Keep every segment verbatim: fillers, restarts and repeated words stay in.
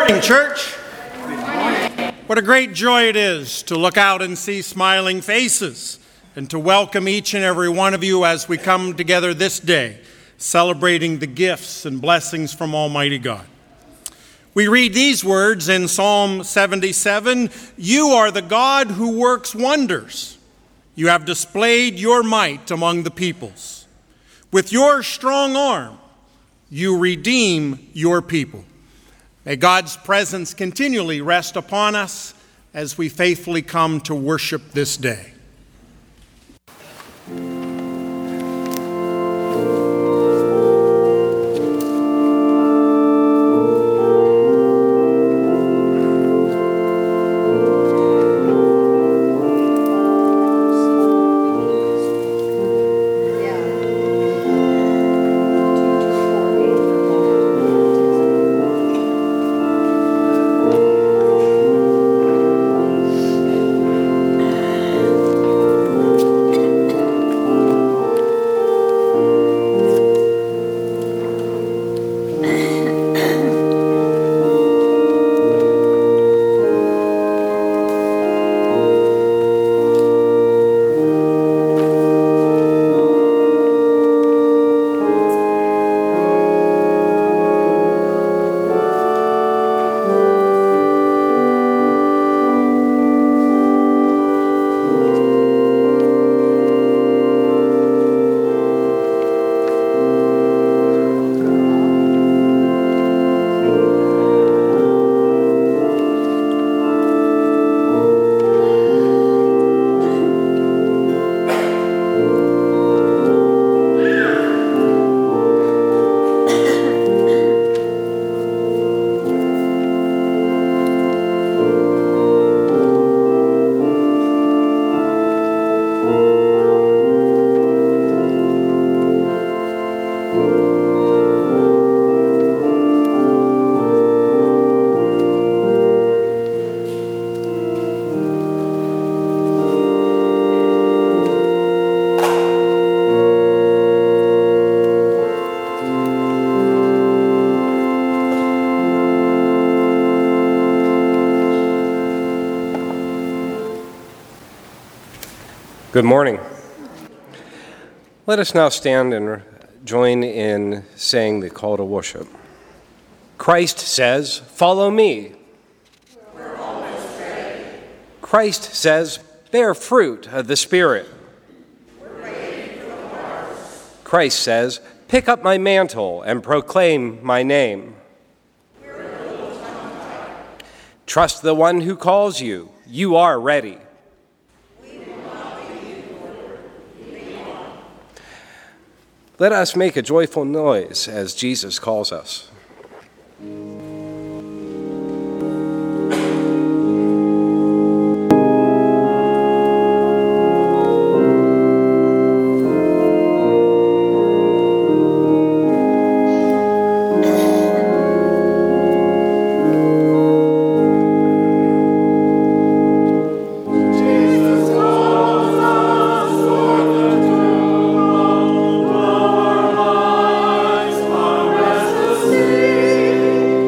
morning, church. What a great joy it is to look out and see smiling faces and to welcome each and every one of you as we come together this day, celebrating the gifts and blessings from Almighty God. We read these words in Psalm seventy-seven, "You are the God who works wonders. You have displayed your might among the peoples. With your strong arm, you redeem your people." May God's presence continually rest upon us as we faithfully come to worship this day. Good morning. Let us now stand and join in saying the call to worship. Christ says, "Follow me." We're always ready. Christ says, "Bear fruit of the Spirit." We're waiting for the harvest. Christ says, "Pick up my mantle and proclaim my name." We're a little tongue-tied. Trust the one who calls you. You are ready. Let us make a joyful noise as Jesus calls us. Restless sea.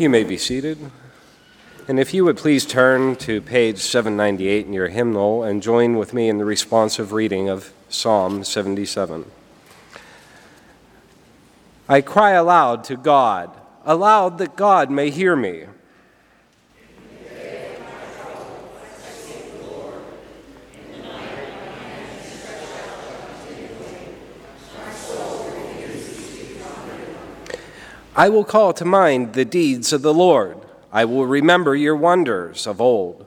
You may be seated. And if you would please turn to page seven ninety-eight in your hymnal and join with me in the responsive reading of Psalm seventy-seven. I cry aloud to God, aloud that God may hear me. I will call to mind the deeds of the Lord. I will remember your wonders of old.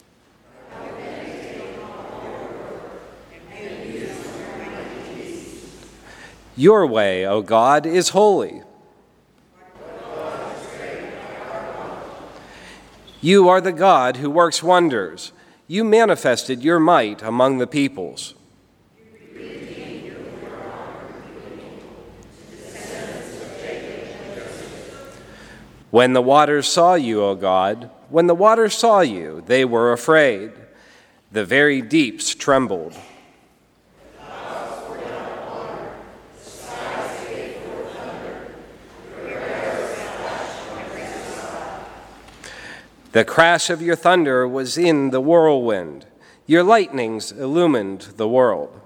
Your way, O God, is holy. You are the God who works wonders. You manifested your might among the peoples. When the waters saw you, O God, when the waters saw you, they were afraid. The very deeps trembled. The crash of your thunder was in the whirlwind. Your lightnings illumined the world.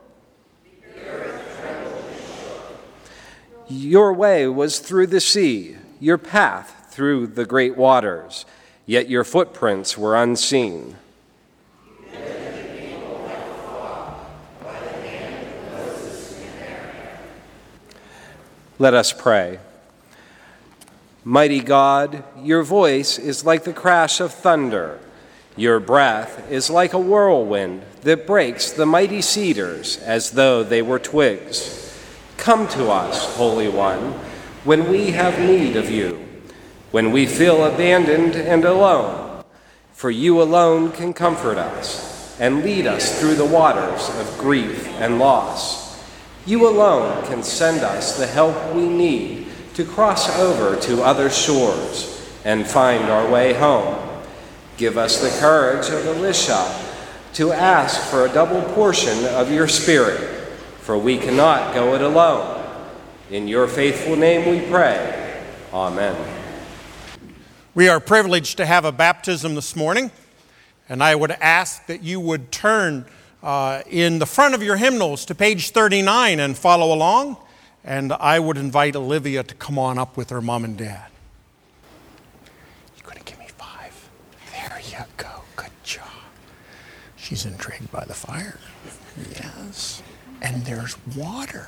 Your way was through the sea, your path through the great waters, yet your footprints were unseen. Let us pray. Mighty God, your voice is like the crash of thunder. Your breath is like a whirlwind that breaks the mighty cedars as though they were twigs. Come to us, Holy One, when we have need of you, when we feel abandoned and alone, for you alone can comfort us and lead us through the waters of grief and loss. You alone can send us the help we need to cross over to other shores and find our way home. Give us the courage of Elisha to ask for a double portion of your Spirit, for we cannot go it alone. In your faithful name we pray. Amen. We are privileged to have a baptism this morning, and I would ask that you would turn uh, in the front of your hymnals to page thirty-nine and follow along, and I would invite Olivia to come on up with her mom and dad. You're going to give me five. There you go. Good job. She's intrigued by the fire. Yes. And there's water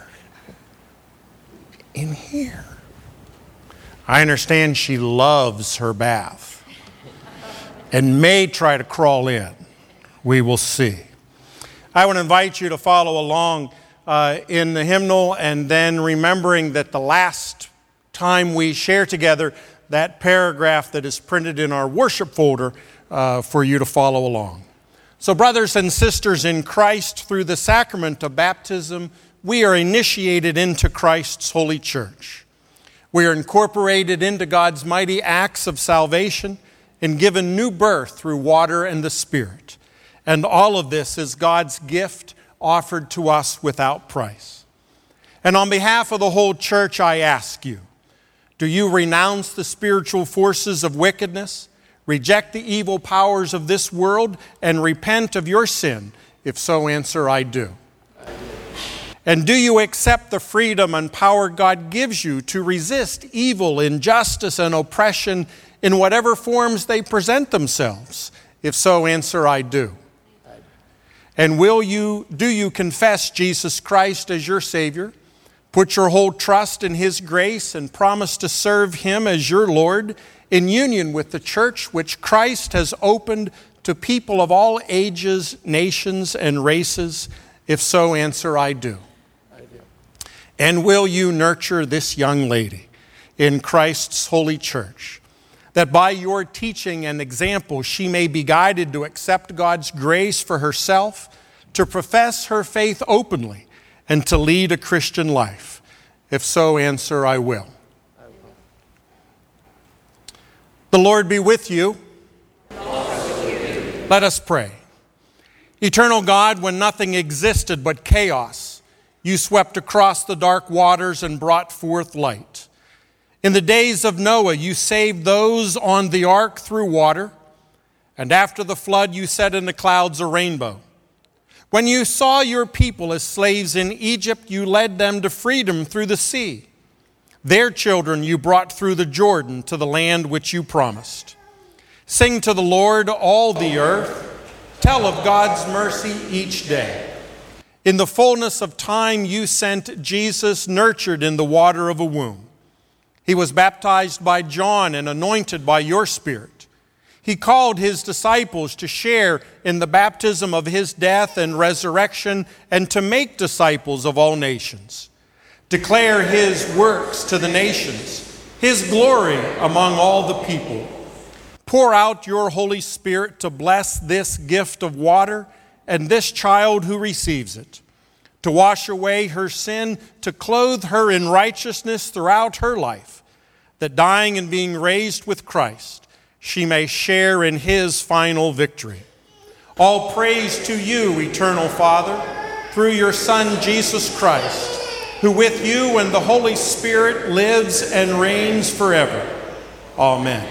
in here. I understand she loves her bath and may try to crawl in. We will see. I would invite you to follow along uh, in the hymnal, and then remembering that the last time we share together, that paragraph that is printed in our worship folder uh, for you to follow along. So brothers and sisters in Christ, through the sacrament of baptism, we are initiated into Christ's holy church. We are incorporated into God's mighty acts of salvation and given new birth through water and the Spirit. And all of this is God's gift offered to us without price. And on behalf of the whole church, I ask you, do you renounce the spiritual forces of wickedness, reject the evil powers of this world, and repent of your sin? If so, answer, I do. And do you accept the freedom and power God gives you to resist evil, injustice, and oppression in whatever forms they present themselves? If so, answer, I do. And will you, do you confess Jesus Christ as your Savior, put your whole trust in His grace, and promise to serve Him as your Lord in union with the church which Christ has opened to people of all ages, nations, and races? If so, answer, I do. And will you nurture this young lady in Christ's holy church, that by your teaching and example she may be guided to accept God's grace for herself, to profess her faith openly, and to lead a Christian life? If so, answer, I will. I will. The Lord be with you. Let us pray. Eternal God, when nothing existed but chaos, you swept across the dark waters and brought forth light. In the days of Noah, you saved those on the ark through water, and after the flood, you set in the clouds a rainbow. When you saw your people as slaves in Egypt, you led them to freedom through the sea. Their children you brought through the Jordan to the land which you promised. Sing to the Lord, all the earth. Tell of God's mercy each day. In the fullness of time, you sent Jesus, nurtured in the water of a womb. He was baptized by John and anointed by your Spirit. He called his disciples to share in the baptism of his death and resurrection and to make disciples of all nations. Declare his works to the nations, his glory among all the people. Pour out your Holy Spirit to bless this gift of water and this child who receives it, to wash away her sin, to clothe her in righteousness throughout her life, that dying and being raised with Christ, she may share in his final victory. All praise to you, eternal Father, through your Son, Jesus Christ, who with you and the Holy Spirit lives and reigns forever. Amen.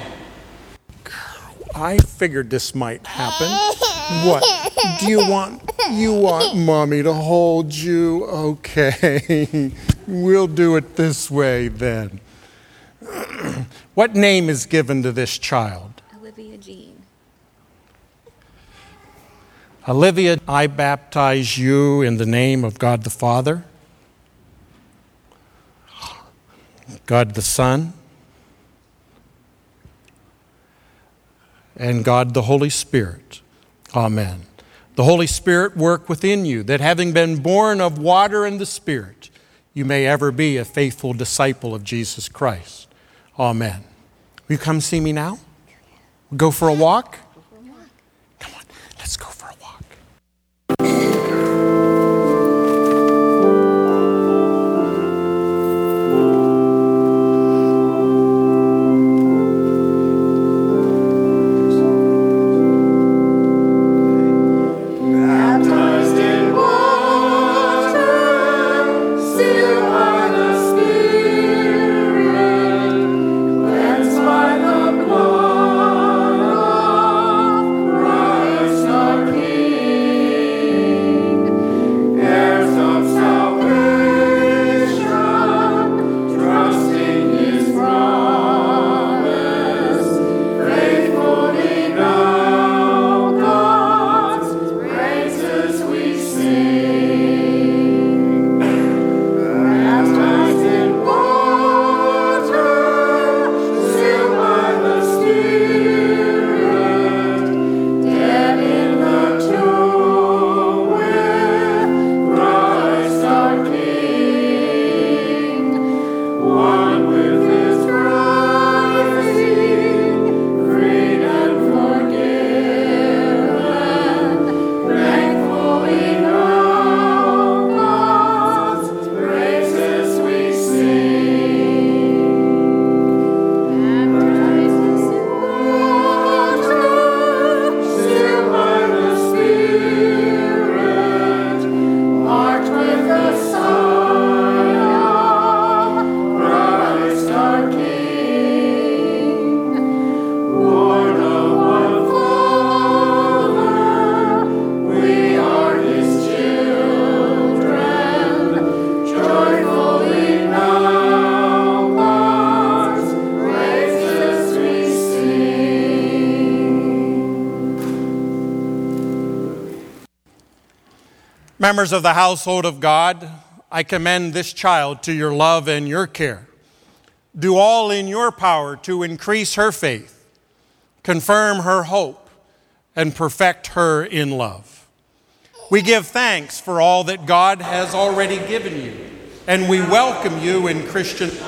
I figured this might happen. What? Do you want you want Mommy to hold you? Okay. We'll do it this way then. What name is given to this child? Olivia Jean. Olivia, I baptize you in the name of God the Father, God the Son, and God the Holy Spirit. Amen. The Holy Spirit work within you, that having been born of water and the Spirit, you may ever be a faithful disciple of Jesus Christ. Amen. Will you come see me now? We'll go for a walk? Come on, let's go for a walk. Members of the household of God, I commend this child to your love and your care. Do all in your power to increase her faith, confirm her hope, and perfect her in love. We give thanks for all that God has already given you, and we welcome you in Christian love.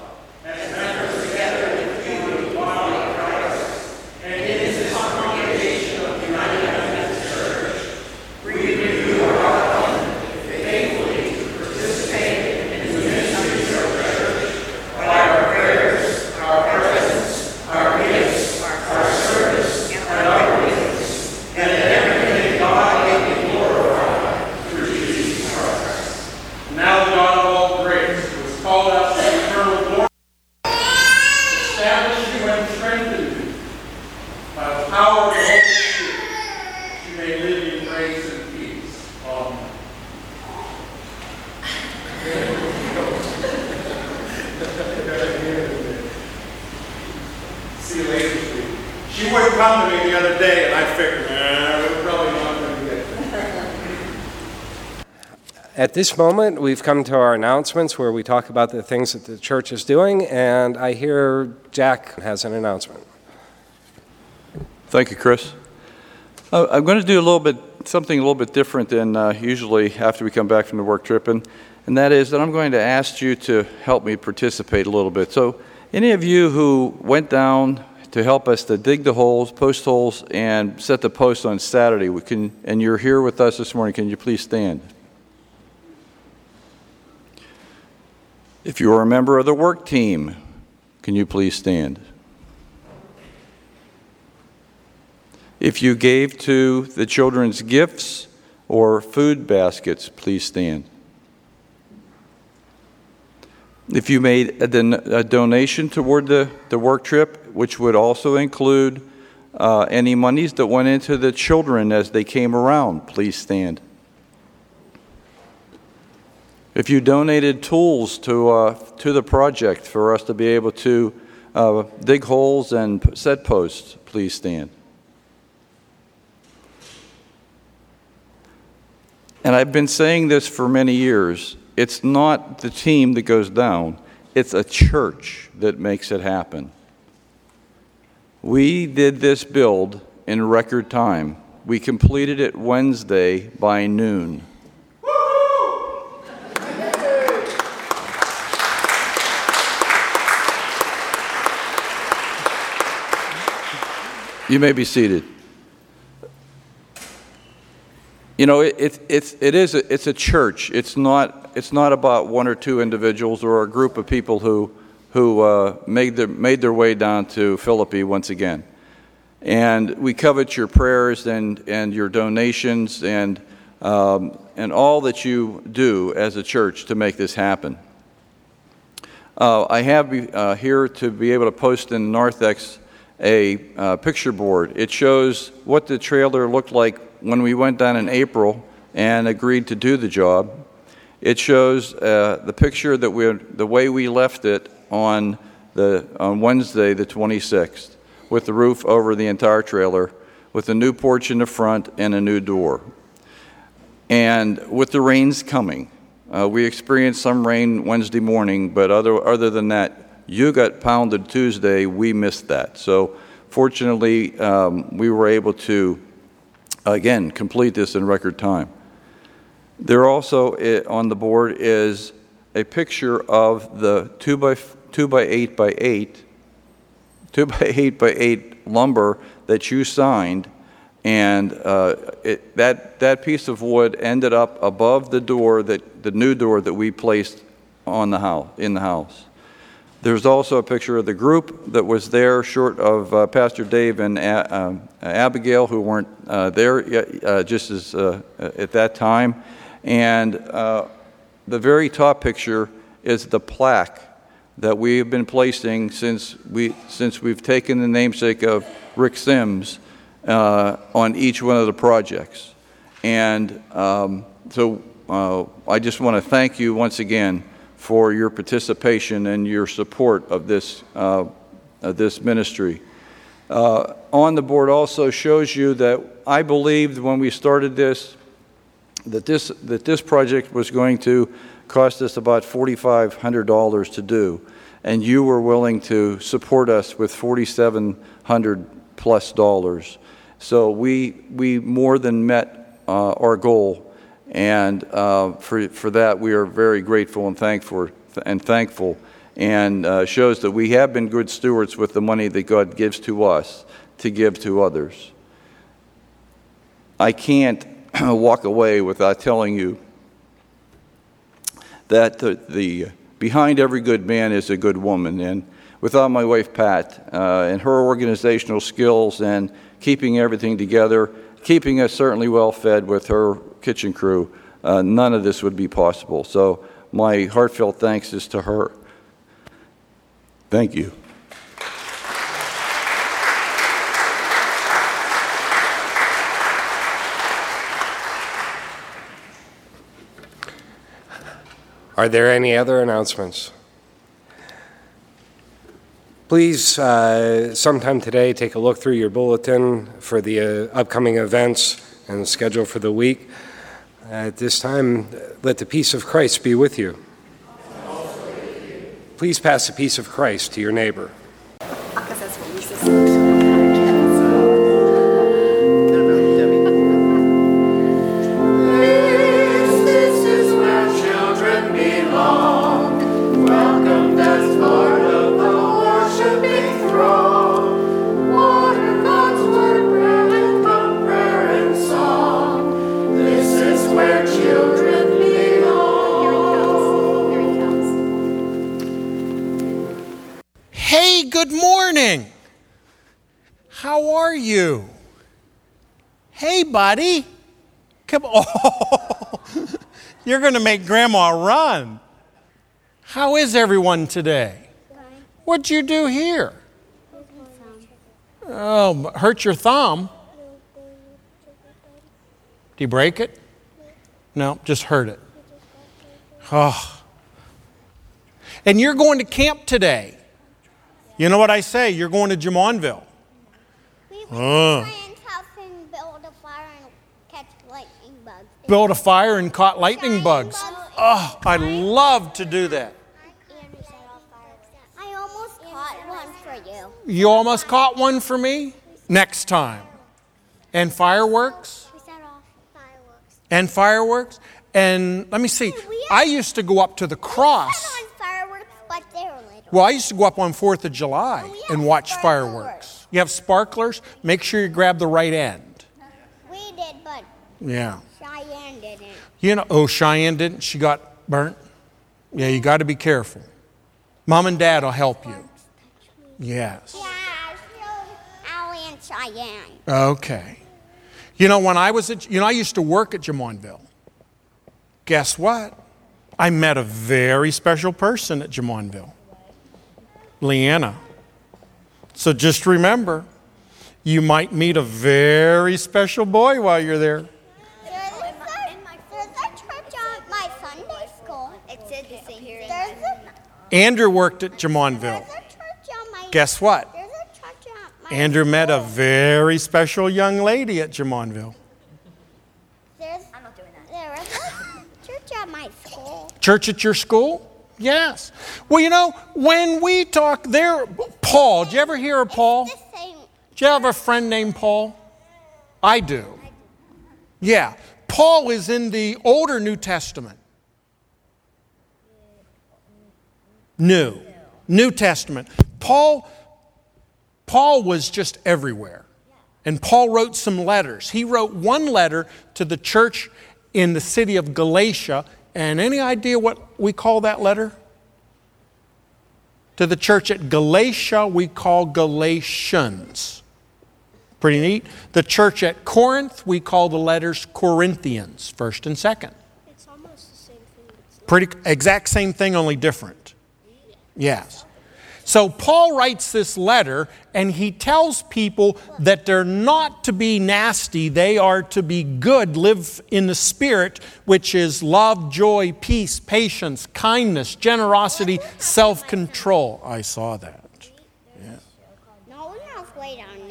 As members together with you in the body of Christ, and in this congregation of the United Methodist Church, we renew our covenant faithfully to participate in the ministry of our church by our prayers, our presence, our gifts, our service, and our witness, and that everything God may be glorified through Jesus Christ. Now the God of all grace, who has called us to faces. She wouldn't come to me the other day, and I figured, nah, we're probably not going to get there. At this moment, we've come to our announcements where we talk about the things that the church is doing, and I hear Jack has an announcement. Thank you, Chris. Uh, I'm going to do a little bit, something a little bit different than uh, usually after we come back from the work trip, and, and that is that I'm going to ask you to help me participate a little bit. So any of you who went down to help us to dig the holes, post holes, and set the posts on Saturday, we can, and you're here with us this morning, can you please stand? If you're a member of the work team, can you please stand? If you gave to the children's gifts or food baskets, please stand. If you made a, don- a donation toward the, the work trip, which would also include uh, any monies that went into the children as they came around, please stand. If you donated tools to, uh, to the project for us to be able to uh, dig holes and set posts, please stand. And I've been saying this for many years. It's not the team that goes down. It's a church that makes it happen. We did this build in record time. We completed it Wednesday by noon. You may be seated. You know, it, it, it's, it is a, it's a church. It's not, it's not about one or two individuals or a group of people who, who uh, made, their, made their way down to Philippi once again. And we covet your prayers and, and your donations and, um, and all that you do as a church to make this happen. Uh, I have uh, here to be able to post in Narthex a uh, picture board. It shows what the trailer looked like when we went down in April and agreed to do the job. It shows uh, the picture that we, the way we left it on the on Wednesday, the twenty-sixth, with the roof over the entire trailer, with a new porch in the front and a new door. And with the rains coming, uh, we experienced some rain Wednesday morning, but other other than that, you got pounded Tuesday. We missed that. So fortunately, um, we were able to again, complete this in record time. There also uh, on the board is a picture of the two by two by eight by eight, two by eight by eight lumber that you signed, and uh, it, that that piece of wood ended up above the door that the new door that we placed on the house in the house. There's also a picture of the group that was there, short of uh, Pastor Dave and A- uh, Abigail, who weren't uh, there yet, uh, just as uh, at that time. And uh, the very top picture is the plaque that we have been placing since we since we've taken the namesake of Rick Sims uh, on each one of the projects. And um, so uh, I just want to thank you once again for your participation and your support of this uh, of this ministry. Uh, on the board also shows you that I believed when we started this that this that this project was going to cost us about forty-five hundred dollars to do, and you were willing to support us with forty-seven hundred plus dollars. So we we more than met uh, our goal. And uh, for for that, we are very grateful and thankful, and thankful, and uh, shows that we have been good stewards with the money that God gives to us to give to others. I can't walk away without telling you that the, the behind every good man is a good woman, and without my wife Pat uh, and her organizational skills and keeping everything together, keeping us certainly well fed with her kitchen crew, uh, none of this would be possible. So my heartfelt thanks is to her. Thank you. Are there any other announcements? Please, uh, sometime today, take a look through your bulletin for the uh, upcoming events and the schedule for the week. At this time, let the peace of Christ be with you. Please pass the peace of Christ to your neighbor. Good morning. How are you? Hey, buddy. Come on. Oh, you're going to make Grandma run. How is everyone today? What'd you do here? Oh, hurt your thumb? Did you break it? No, just hurt it. Oh. And you're going to camp today. You know what I say? You're going to Jumonville. We went Oh. to my aunt's house and build a fire and catch lightning bugs. Build a fire and caught lightning Giant bugs. Oh, I love to do that. I almost caught one for you. You almost caught one for me? Next time. And fireworks? We set off fireworks. And fireworks? And let me see. I used to go up to the cross. Set on fireworks, but they were little. Well, I used to go up on fourth of July Oh, we and have watch sparklers. fireworks. You have sparklers? Make sure you grab the right end. We did, but Yeah. Cheyenne didn't. You know, oh, Cheyenne didn't. She got burnt. Yeah, you got to be careful. Mom and Dad will help you. Yes. Yeah, still Allie and Cheyenne. Okay. You know, when I was at, you know, I used to work at Jumonville. Guess what? I met a very special person at Jumonville. Leanna. So just remember, you might meet a very special boy while you're there. There's a, there's a church on my Sunday school. It said the same here. There's a, Andrew worked at there's Jumonville. a church on my. Guess what? There's a church on my. Andrew met a school. very special young lady at Jumonville. There's, I'm not doing that. There is a church at my school. Church at your school? Yes. Well, you know, when we talk there, Paul, did you ever hear of Paul? It's the same. Do you have a friend named Paul? I do. Yeah. Paul is in the older New Testament. New. New Testament. Paul, Paul was just everywhere. And Paul wrote some letters. He wrote one letter to the church in the city of Galatia. And any idea what we call that letter? To the church at Galatia, we call Galatians. Pretty neat. The church at Corinth, we call the letters Corinthians, first and second. It's almost the same thing. Pretty exact same thing, only different. Yes. So Paul writes this letter, and he tells people that they're not to be nasty, they are to be good, live in the Spirit, which is love, joy, peace, patience, kindness, generosity, self-control. I saw that. Yeah. No one else way down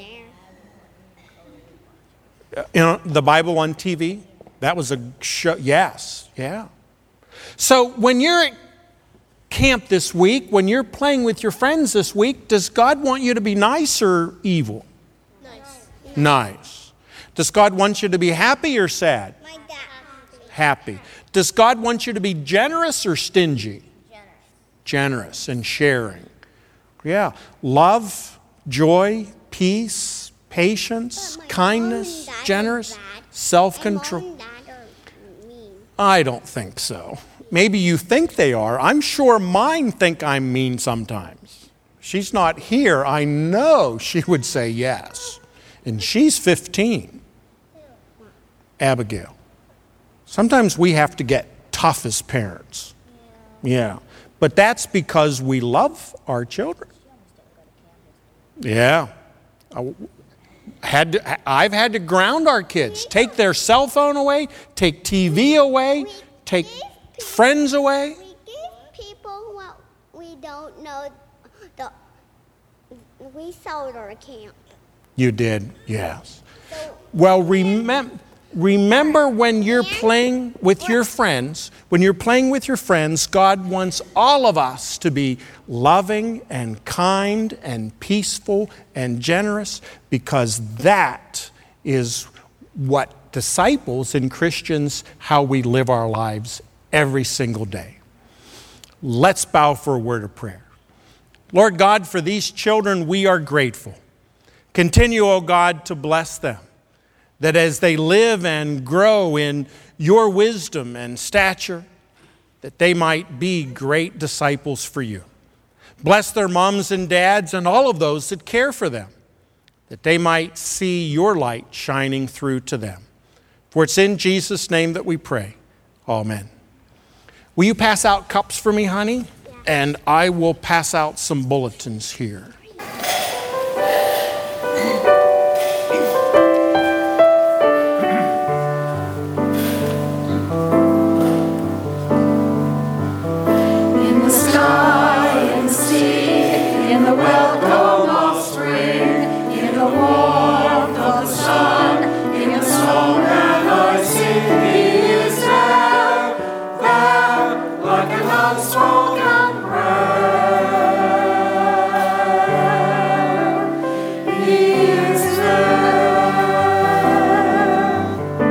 there. You know, the Bible on T V, that was a show. Yes, yeah. So when you're at camp this week, when you're playing with your friends this week, does God want you to be nice or evil? Nice. Nice. Does God want you to be happy or sad? My dad. Happy. Does God want you to be generous or stingy? Generous. Generous and sharing. Yeah. Love, joy, peace, patience, But my kindness, mom and dad are generous, bad. self-control. My mom and dad are mean. I don't think so. Maybe you think they are. I'm sure mine think I'm mean sometimes. She's not here. I know she would say yes. And she's fifteen. Abigail. Sometimes we have to get tough as parents. Yeah. But that's because we love our children. Yeah. I had to, I've had to ground our kids. Take their cell phone away, take T V away, take friends away. We give people what we don't know the we solar camp. You did, yes. So Well, remem- remember when you're playing with your friends, when you're playing with your friends, God wants all of us to be loving and kind and peaceful and generous, because that is what disciples and Christians, how we live our lives every single day. Let's bow for a word of prayer. Lord God, for these children, we are grateful. Continue, O God, to bless them, that as they live and grow in your wisdom and stature, that they might be great disciples for you. Bless their moms and dads and all of those that care for them, that they might see your light shining through to them. For it's in Jesus' name that we pray. Amen. Will you pass out cups for me, honey? And I will pass out some bulletins here. In the sky, in the sea, in the welcome of spring, in the warmth of the sun, in the song that I sing, He is there, there, like an unspoken prayer. He is there.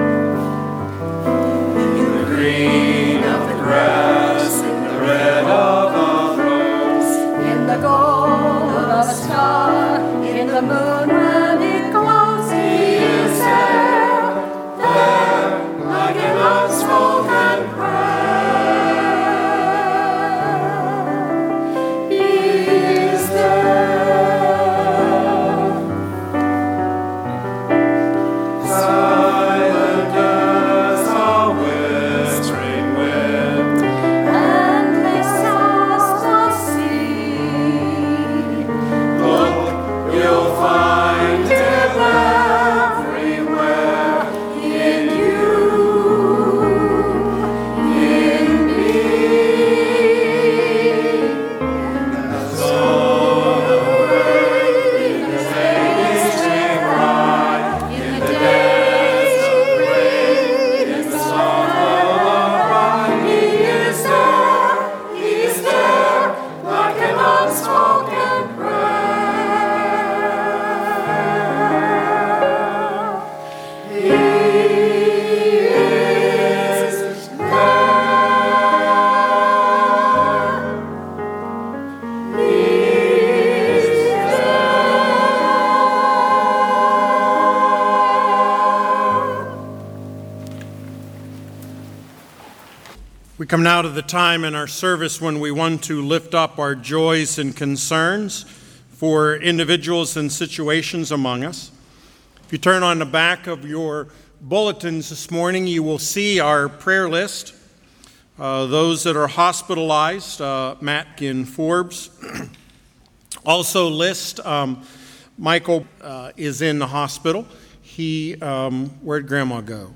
In the green of the grass, in the red of a rose, in the gold of a star, in the moon when it glows, He is there, there, like an unspoken prayer. He is there. Silent as a whispering wind, endless as the sea. Look, you'll find Him everywhere, in you, in me. So in the days they cry, in the days of rain, in the sorrow of mine, He is there, He is there, like an unspoken prayer. He is there. He is there. We come now to the time in our service when we want to lift up our joys and concerns for individuals and situations among us. If you turn on the back of your bulletins this morning, you will see our prayer list. Uh, those that are hospitalized, uh, Matt Ginn Forbes. Also list, um, Michael uh, is in the hospital. He, um, where'd Grandma go?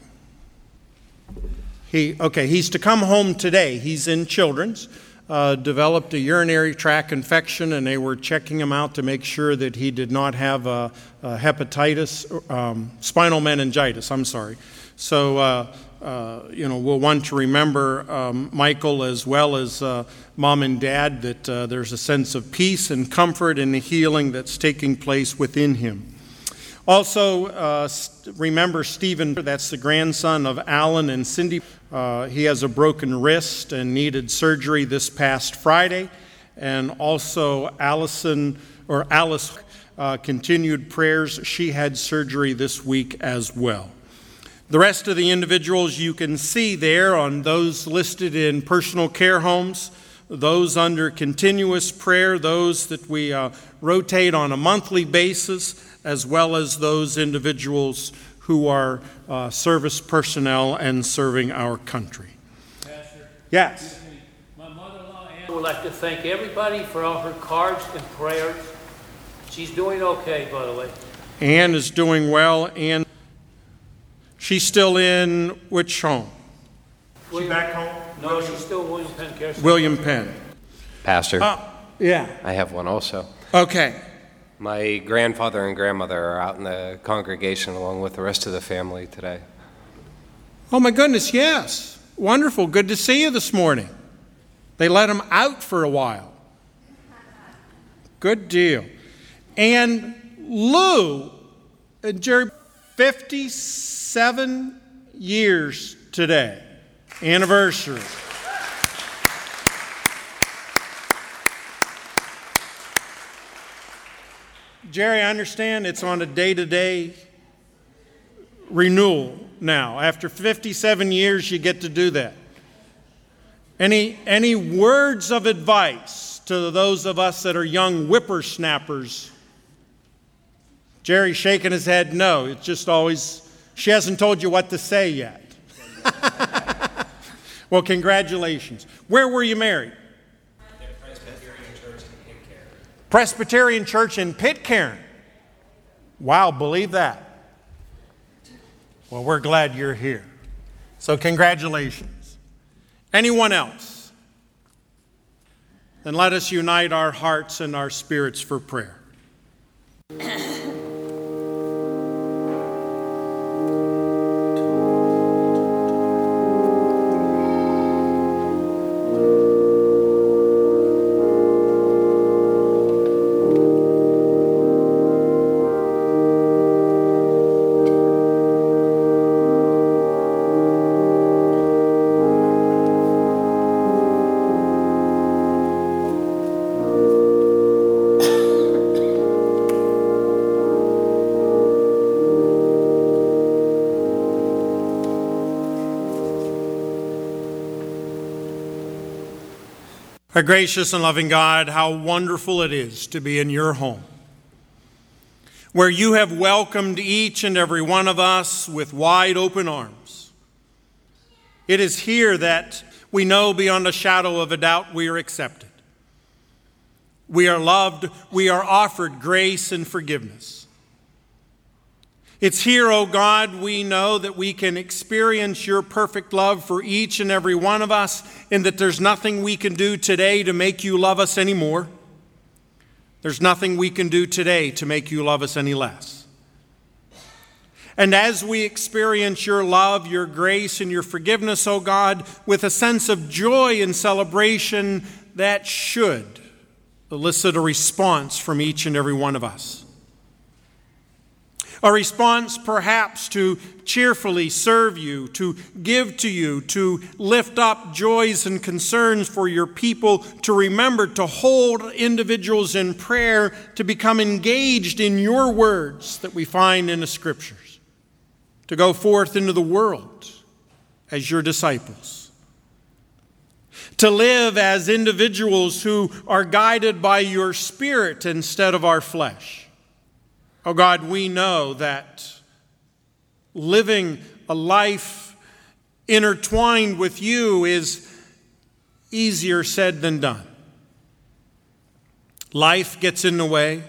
He, okay, he's to come home today. He's in Children's, uh, developed a urinary tract infection, and they were checking him out to make sure that he did not have a, a hepatitis, um, spinal meningitis, I'm sorry. So, uh, uh, you know, we'll want to remember um, Michael as well as uh, Mom and Dad, that uh, there's a sense of peace and comfort in the healing that's taking place within him. Also, uh, remember Stephen, that's the grandson of Alan and Cindy. Uh, he has a broken wrist and needed surgery this past Friday. And also Allison, or Alice, uh, continued prayers. She had surgery this week as well. The rest of the individuals you can see there on those listed in personal care homes, those under continuous prayer, those that we uh, rotate on a monthly basis, as well as those individuals who are uh, service personnel and serving our country. Pastor, Yes. my mother-in-law Ann would like to thank everybody for all her cards and prayers. She's doing okay, by the way. Ann is doing well. Ann, she's still in which home? William, back home? No, she's still William Penn Care Center. William Penn. Pastor, Uh, yeah. I have one also. Okay. My grandfather and grandmother are out in the congregation along with the rest of the family today. Oh my goodness, yes. Wonderful. Good to see you this morning. They let them out for a while. Good deal. And Lou and Jerry, fifty-seven years today. Anniversary. Jerry, I understand it's on a day-to-day renewal now. After fifty-seven years, you get to do that. Any, any words of advice to those of us that are young whippersnappers? Jerry's shaking his head no. It's just always, she hasn't told you what to say yet. Well, congratulations. Where were you married? Presbyterian Church in Pitcairn. Presbyterian Church in Pitcairn. Wow, believe that. Well, we're glad you're here. So congratulations. Anyone else? Then let us unite our hearts and our spirits for prayer. Our gracious and loving God, how wonderful it is to be in your home, where you have welcomed each and every one of us with wide open arms. It is here that we know beyond a shadow of a doubt we are accepted. We are loved, we are offered grace and forgiveness. It's here, O God, we know that we can experience your perfect love for each and every one of us, and that there's nothing we can do today to make you love us anymore. There's nothing we can do today to make you love us any less. And as we experience your love, your grace, and your forgiveness, O God, with a sense of joy and celebration, that should elicit a response from each and every one of us. A response perhaps to cheerfully serve you, to give to you, to lift up joys and concerns for your people, to remember to hold individuals in prayer, to become engaged in your words that we find in the Scriptures, to go forth into the world as your disciples, to live as individuals who are guided by your Spirit instead of our flesh. Oh God, we know that living a life intertwined with you is easier said than done. Life gets in the way.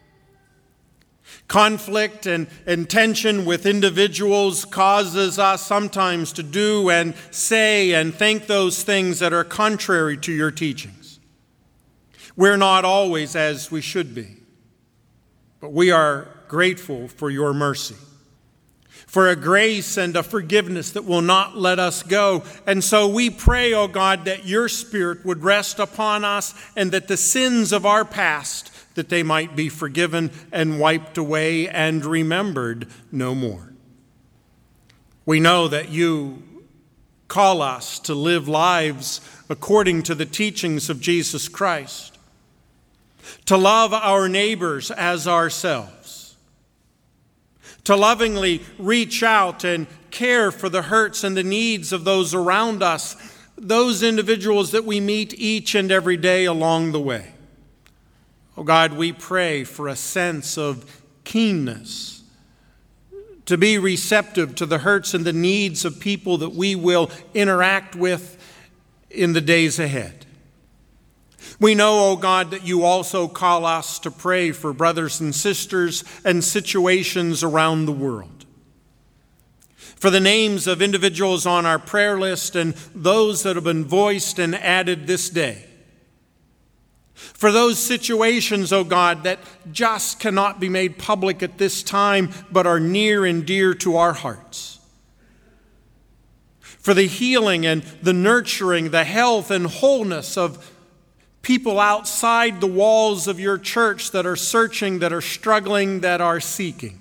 Conflict and, and tension with individuals causes us sometimes to do and say and think those things that are contrary to your teachings. We're not always as we should be. But we are grateful for your mercy, for a grace and a forgiveness that will not let us go. And so we pray, O God, that your Spirit would rest upon us and that the sins of our past, that they might be forgiven and wiped away and remembered no more. We know that you call us to live lives according to the teachings of Jesus Christ, to love our neighbors as ourselves, to lovingly reach out and care for the hurts and the needs of those around us, those individuals that we meet each and every day along the way. Oh God, we pray for a sense of keenness, to be receptive to the hurts and the needs of people that we will interact with in the days ahead. We know, O God, that you also call us to pray for brothers and sisters and situations around the world. For the names of individuals on our prayer list and those that have been voiced and added this day. For those situations, O God, that just cannot be made public at this time, but are near and dear to our hearts. For the healing and the nurturing, the health and wholeness of people outside the walls of your church that are searching, that are struggling, that are seeking.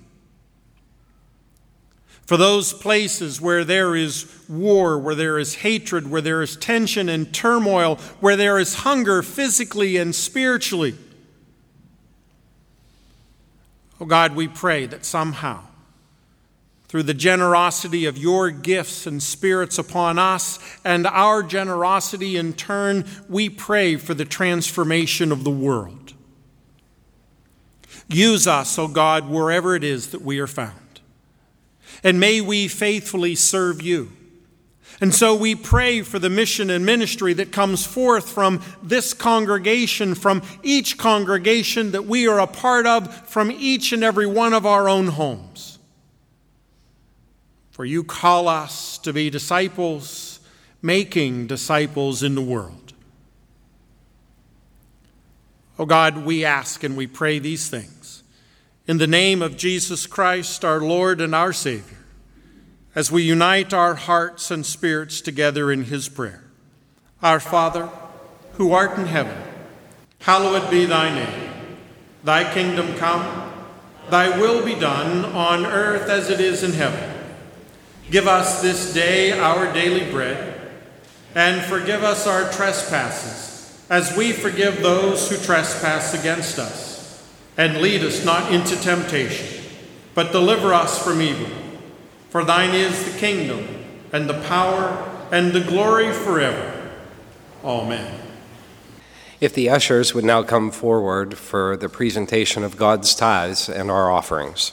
For those places where there is war, where there is hatred, where there is tension and turmoil, where there is hunger physically and spiritually. Oh God, we pray that somehow, through the generosity of your gifts and spirits upon us and our generosity in turn, we pray for the transformation of the world. Use us, O God, wherever it is that we are found. And may we faithfully serve you. And so we pray for the mission and ministry that comes forth from this congregation, from each congregation that we are a part of, from each and every one of our own homes. For you call us to be disciples, making disciples in the world. Oh God, we ask and we pray these things in the name of Jesus Christ, our Lord and our Savior, as we unite our hearts and spirits together in his prayer. Our Father, who art in heaven, hallowed be thy name. Thy kingdom come, thy will be done on earth as it is in heaven. Give us this day our daily bread, and forgive us our trespasses, as we forgive those who trespass against us. And lead us not into temptation, but deliver us from evil. For thine is the kingdom, and the power, and the glory forever. Amen. If the ushers would now come forward for the presentation of God's tithes and our offerings.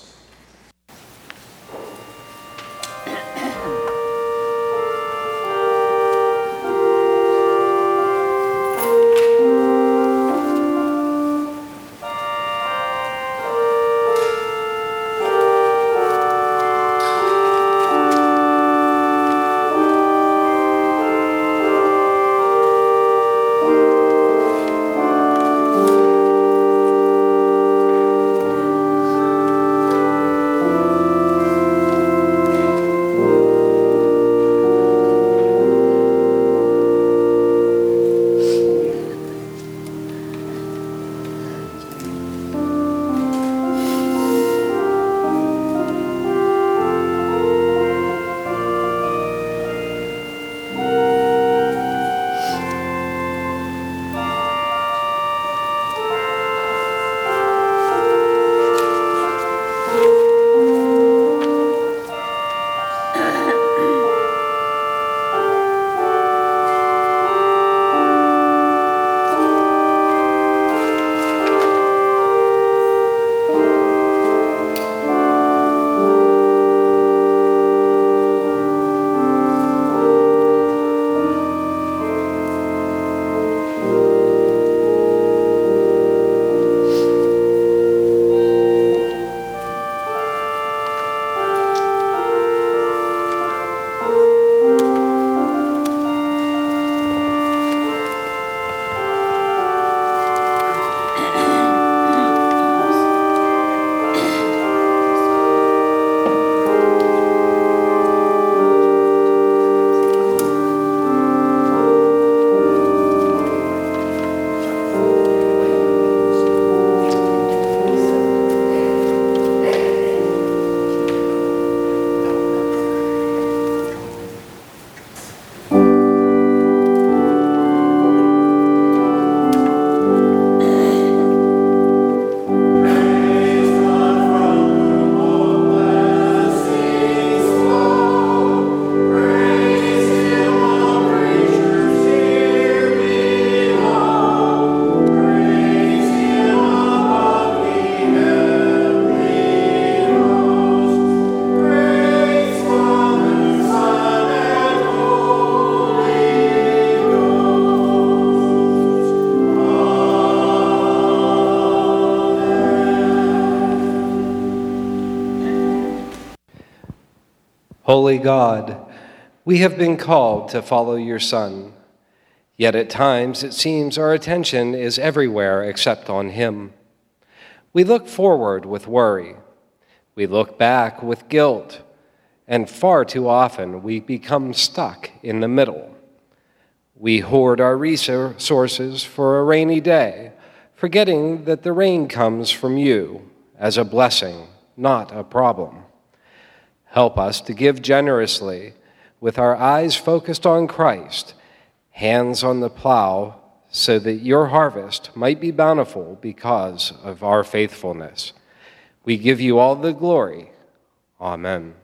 Holy God, we have been called to follow your Son, Yet at times it seems our attention is everywhere except on him. We look forward with worry. We look back with guilt. And far too often we become stuck in the middle. We hoard our resources for a rainy day, forgetting that the rain comes from you as a blessing, not a problem. Help us to give generously with our eyes focused on Christ, hands on the plow, so that your harvest might be bountiful because of our faithfulness. We give you all the glory. Amen.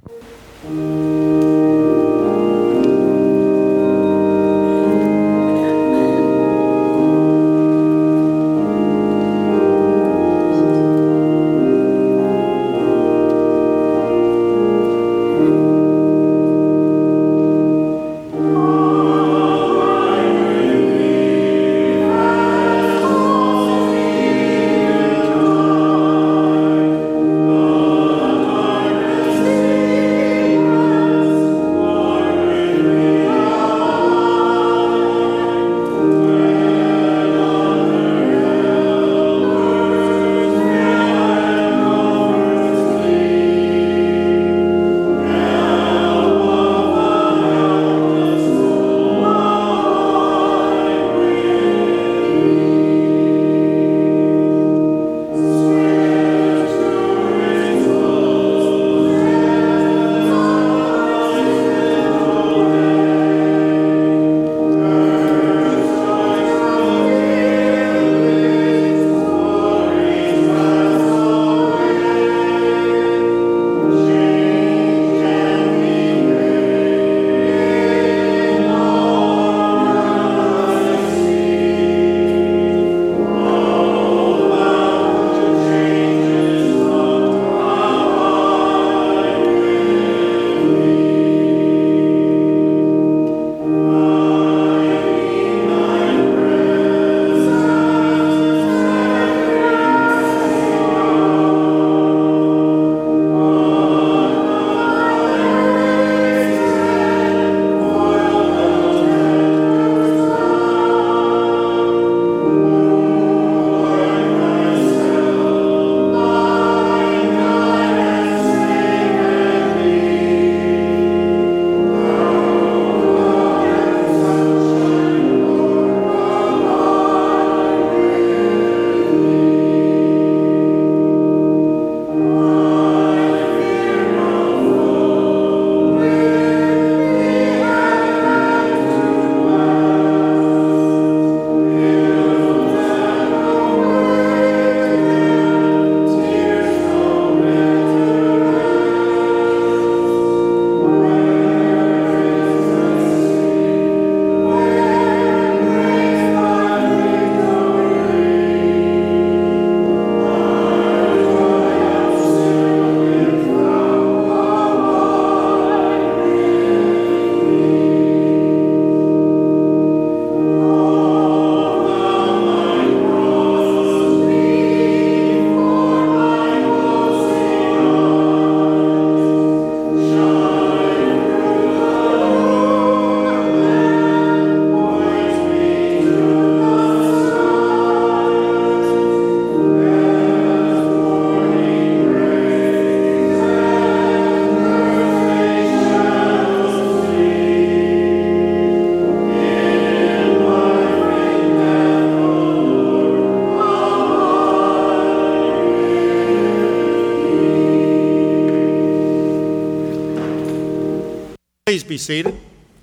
Please be seated.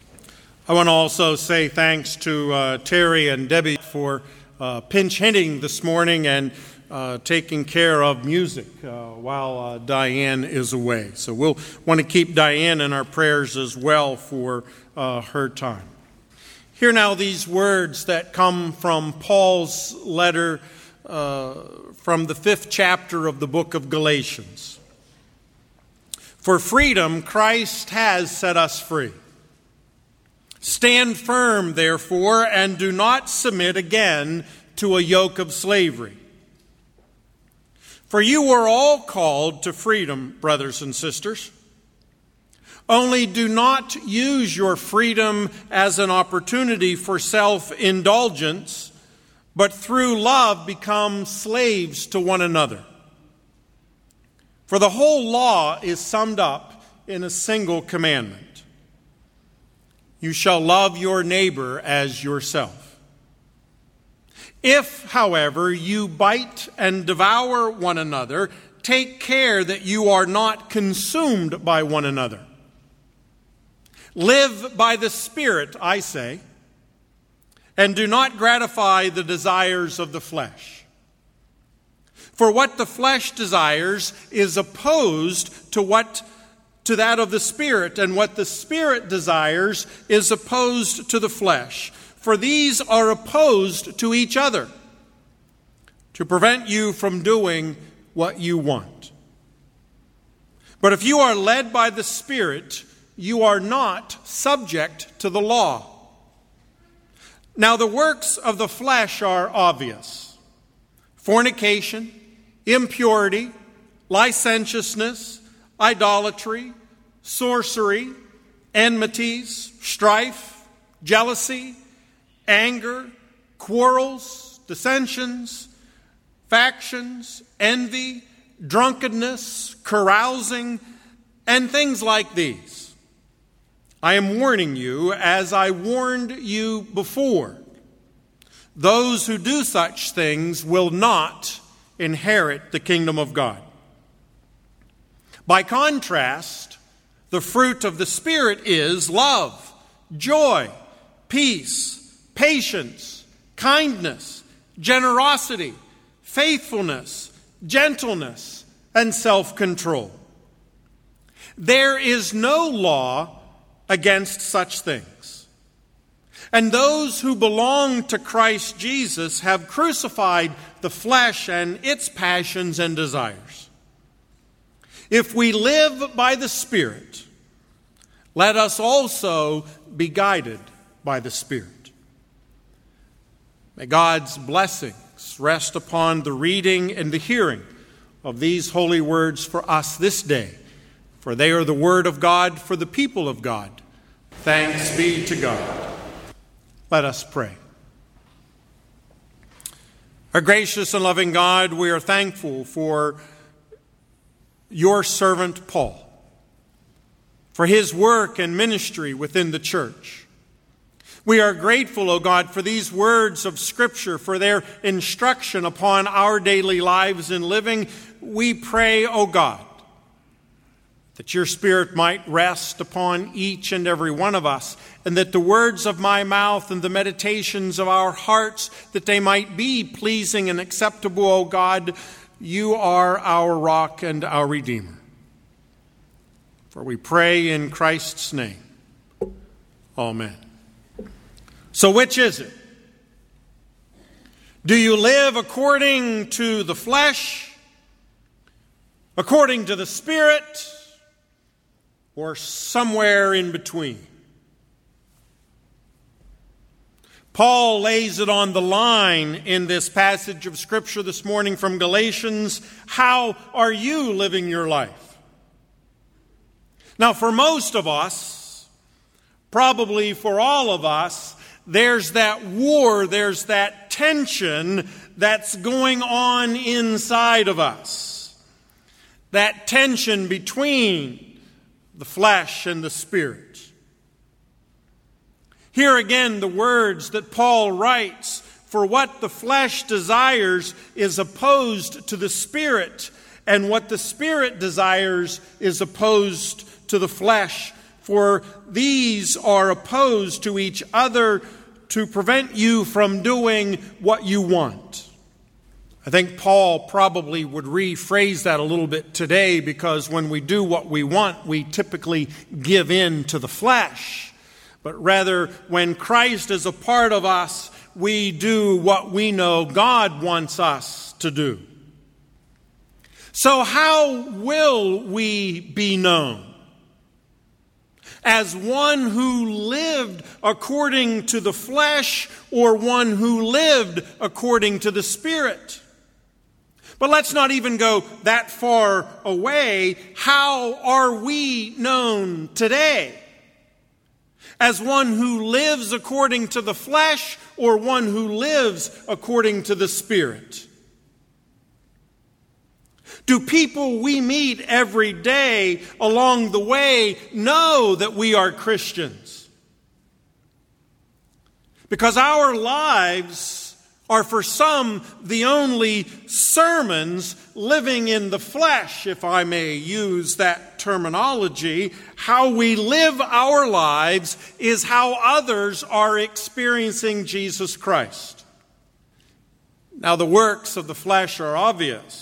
I want to also say thanks to uh, Terry and Debbie for uh, pinch hitting this morning and uh, taking care of music uh, while uh, Diane is away. So we'll want to keep Diane in our prayers as well for uh, her time. Hear now these words that come from Paul's letter uh, from the fifth chapter of the book of Galatians. For freedom, Christ has set us free. Stand firm, therefore, and do not submit again to a yoke of slavery. For you were all called to freedom, brothers and sisters. Only do not use your freedom as an opportunity for self-indulgence, but through love become slaves to one another. For the whole law is summed up in a single commandment. You shall love your neighbor as yourself. If, however, you bite and devour one another, take care that you are not consumed by one another. Live by the Spirit, I say, and do not gratify the desires of the flesh. For what the flesh desires is opposed to what to that of the Spirit, and what the Spirit desires is opposed to the flesh. For these are opposed to each other, to prevent you from doing what you want. But if you are led by the Spirit, you are not subject to the law. Now the works of the flesh are obvious: fornication, impurity, licentiousness, idolatry, sorcery, enmities, strife, jealousy, anger, quarrels, dissensions, factions, envy, drunkenness, carousing, and things like these. I am warning you, as I warned you before. Those who do such things will not inherit the kingdom of God. By contrast, the fruit of the Spirit is love, joy, peace, patience, kindness, generosity, faithfulness, gentleness, and self-control. There is no law against such things. And those who belong to Christ Jesus have crucified the flesh and its passions and desires. If we live by the Spirit, let us also be guided by the Spirit. May God's blessings rest upon the reading and the hearing of these holy words for us this day, for they are the word of God for the people of God. Thanks be to God. Let us pray. Our gracious and loving God, we are thankful for your servant Paul, for his work and ministry within the church. We are grateful, O God, for these words of Scripture, for their instruction upon our daily lives in living. We pray, O God, that your Spirit might rest upon each and every one of us, and that the words of my mouth and the meditations of our hearts, that they might be pleasing and acceptable, O God. You are our rock and our Redeemer. For we pray in Christ's name. Amen. So which is it? Do you live according to the flesh, according to the Spirit, or somewhere in between? Paul lays it on the line in this passage of Scripture this morning from Galatians. How are you living your life? Now, for most of us, probably for all of us, there's that war, there's that tension that's going on inside of us. That tension between the flesh and the Spirit. Here again, the words that Paul writes, for what the flesh desires is opposed to the Spirit, and what the Spirit desires is opposed to the flesh. For these are opposed to each other to prevent you from doing what you want. I think Paul probably would rephrase that a little bit today, because when we do what we want, we typically give in to the flesh. But rather, when Christ is a part of us, we do what we know God wants us to do. So how will we be known? As one who lived according to the flesh, or one who lived according to the Spirit? But let's not even go that far away. How are we known today? As one who lives according to the flesh or one who lives according to the Spirit? Do people we meet every day along the way know that we are Christians? Because our lives are for some the only sermons living in the flesh, if I may use that terminology. How we live our lives is how others are experiencing Jesus Christ. Now, the works of the flesh are obvious.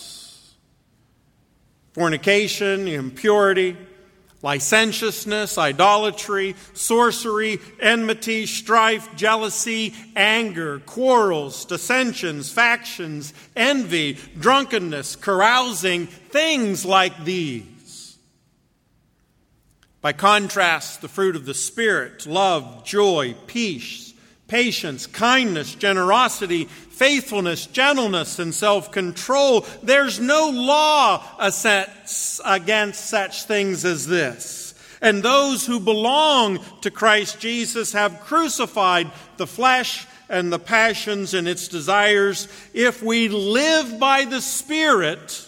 Fornication, impurity, licentiousness, idolatry, sorcery, enmity, strife, jealousy, anger, quarrels, dissensions, factions, envy, drunkenness, carousing, things like these. By contrast, the fruit of the Spirit, love, joy, peace, patience, kindness, generosity, faithfulness, gentleness, and self-control. There's no law against such things as this. And those who belong to Christ Jesus have crucified the flesh and the passions and its desires. If we live by the Spirit,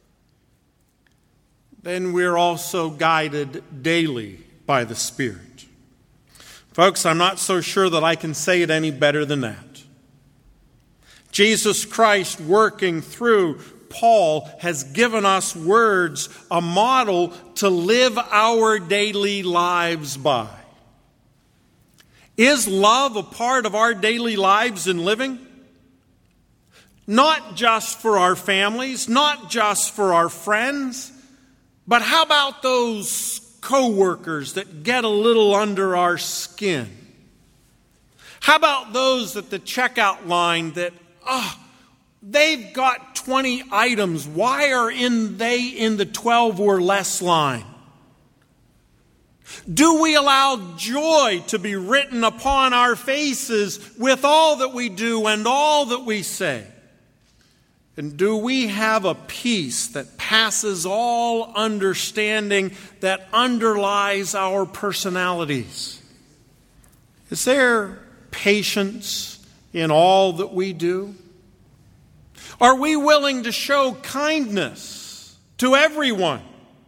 then we're also guided daily by the Spirit. Folks, I'm not so sure that I can say it any better than that. Jesus Christ, working through Paul, has given us words, a model to live our daily lives by. Is love a part of our daily lives in living? Not just for our families, not just for our friends, but how about those co-workers that get a little under our skin? How about those at the checkout line that, oh, they've got twenty items. Why are in they in the twelve or less line? Do we allow joy to be written upon our faces with all that we do and all that we say? And do we have a peace that passes all understanding that underlies our personalities? Is there patience in all that we do? Are we willing to show kindness to everyone?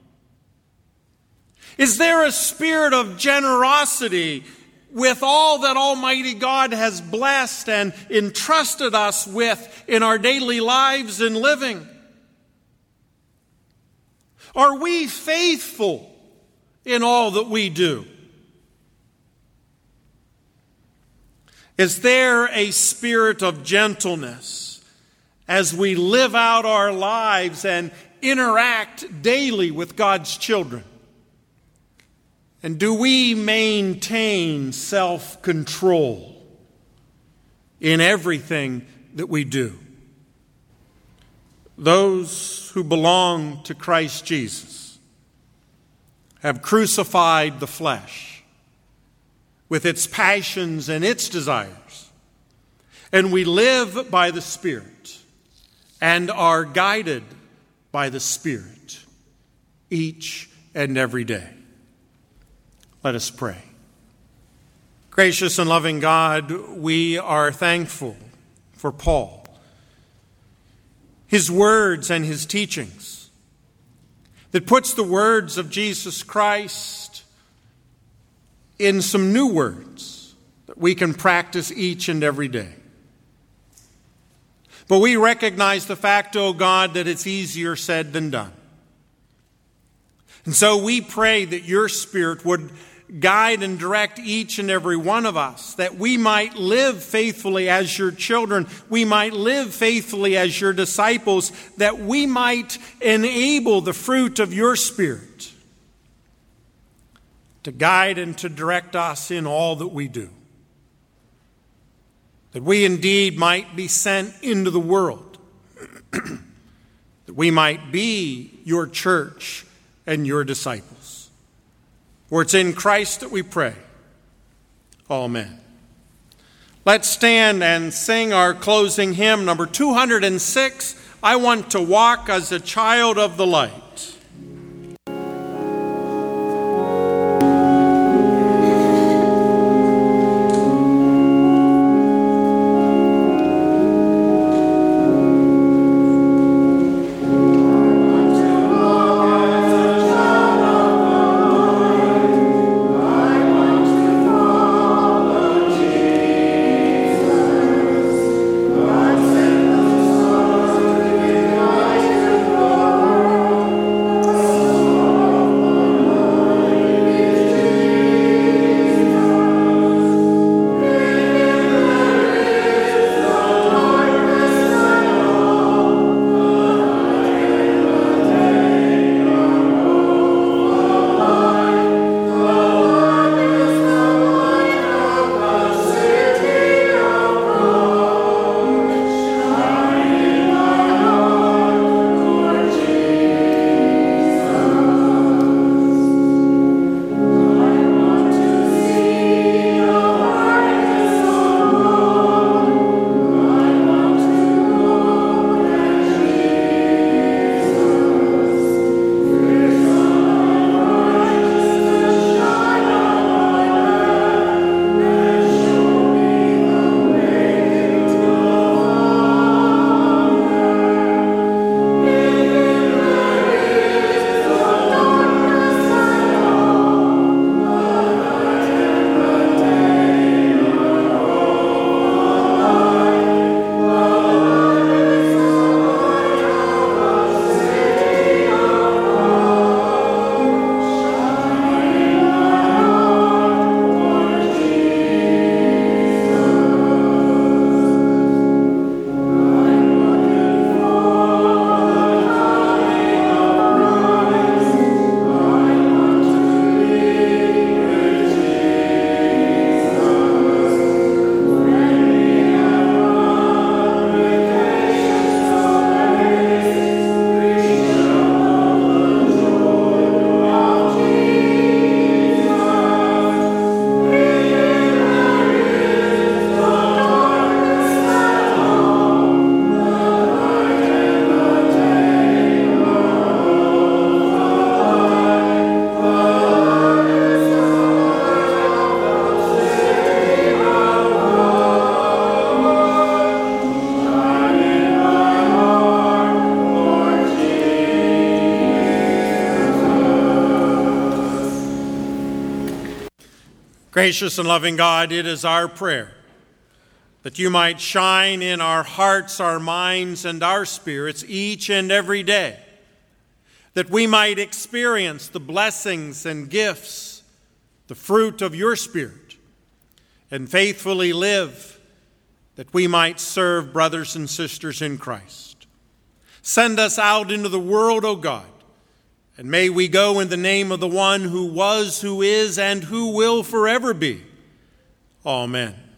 Is there a spirit of generosity with all that Almighty God has blessed and entrusted us with in our daily lives and living? Are we faithful in all that we do? Is there a spirit of gentleness as we live out our lives and interact daily with God's children? And do we maintain self-control in everything that we do? Those who belong to Christ Jesus have crucified the flesh with its passions and its desires, and we live by the Spirit and are guided by the Spirit each and every day. Let us pray. Gracious and loving God, we are thankful for Paul, his words and his teachings that puts the words of Jesus Christ in some new words that we can practice each and every day. But we recognize the fact, O God, that it's easier said than done. And so we pray that your Spirit would guide and direct each and every one of us, that we might live faithfully as your children, we might live faithfully as your disciples, that we might enable the fruit of your Spirit to guide and to direct us in all that we do. That we indeed might be sent into the world, that we might be your church and your disciples. For it's in Christ that we pray. Amen. Let's stand and sing our closing hymn, number two hundred six, I want to walk as a child of the light. Gracious and loving God, it is our prayer that you might shine in our hearts, our minds, and our spirits each and every day, that we might experience the blessings and gifts, the fruit of your Spirit, and faithfully live, that we might serve brothers and sisters in Christ. Send us out into the world, O God, and may we go in the name of the one who was, who is, and who will forever be. Amen.